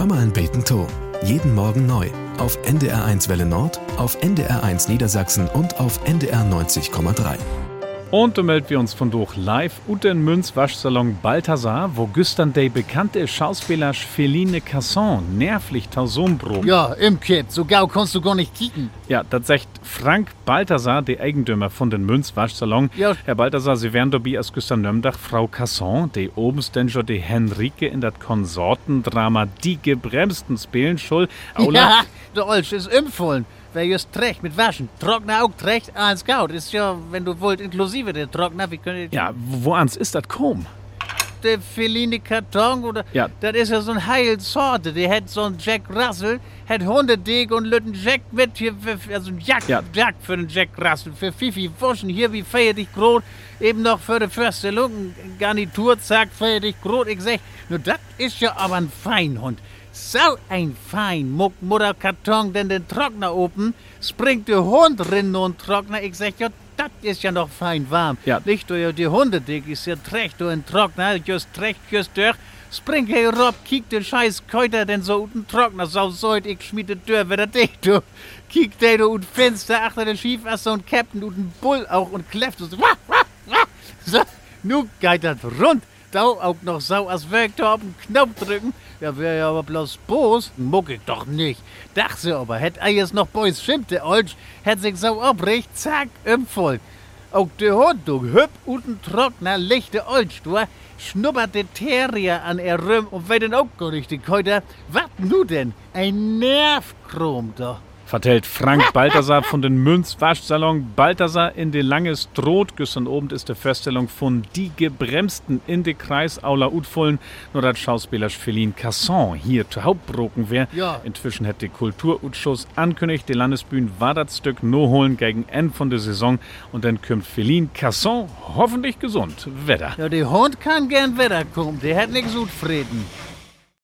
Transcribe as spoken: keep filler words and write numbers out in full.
Hör mal ein Beten to. Jeden Morgen neu. Auf N D R eins Welle Nord, auf N D R eins Niedersachsen und auf N D R neunzig Komma drei. Und da melden wir uns von durch live ut den Münz-Waschsalon Balthasar, wo gestern der bekannte Schauspieler Feline Casson nervlich Tausumbrot. Ja, im Kit, so gau kannst du gar nicht kicken. Ja, das sagt Frank Balthasar, der Eigentümer von den Münz-Waschsalon. Ja. Herr Balthasar, Sie wären dabei als gestern Nömdach Frau Casson, die obens denn schon die Henrike in das Konsortendrama Die Gebremsten spielen schuld. Ja, der Olsch ist empfohlen. Wer just trägt mit Waschen, Trockner auch trägt, eins gaut. Ist ja, wenn du wollt, inklusive der Trockner, wie könnt ihr... Ja, wo ans ist das kom? Der Feline Karton, oder? Ja. Das ist ja so ein Heilsorte. Der hat so ein Jack Russell, hat Hundedeg und Lütten Jack mit hier, für, also ein Jack, Ja. Jack für den Jack Russell, für Fifi Wuschen, hier wie feier dich Grot, eben noch für die Vorstellung, Garnitur, zack, feier dich Grot. Ich sag, nur das ist ja aber ein Feinhund. So ein fein Muck, Mutter Karton, denn den Trockner oben, springt der Hund drin und Trockner. Ich sag, ja, das ist ja noch fein warm. Ja. Nicht durch die Hundedick ist ja trägt du in Trockner, just trägt, just durch. Spring hey Rob, kiek den scheiß Käuter denn so unten Trockner, so sollt ich schmied die Tür wieder dicht, du. Kiek der du und Fenster achter den Schiefasser und Captain und ein Bull auch und kläfft so. Wah, wah, wah. So, nu geht das rund. Da auch noch so, als würd ich auf den Knopf drücken. Ja, wär ja aber bloß Bos. Muck ich doch nicht. Dachte aber, hätt alles noch Boys schimpte, Olsch, hätt sich so abricht, zack, empfohlen. Auch der Hund, du, hüpp, unten Trockner, lichte Olsch, du, schnuppert der Terrier an er rum und wer denn auch gar nicht, die Käuter, wat nu denn? Ein Nervkrom, doch. Vertellt Frank Balthasar von den Münz-Waschsalon Balthasar in de lange Stroht. Gestern Abend ist die Vorstellung von Die Gebremsten in de Kreis Aula Utfollen. Nur dat Schauspieler Feline Casson hier zu Hauptbroken wär. Ja. Inzwischen hat die Kulturausschuss ankündigt, die Landesbühne war das Stück no holen gegen Ende von der Saison. Und dann kommt Feline Casson hoffentlich gesund. Wetter. Ja, der Hund kann gern wieder kommen, der hat nix gut Frieden.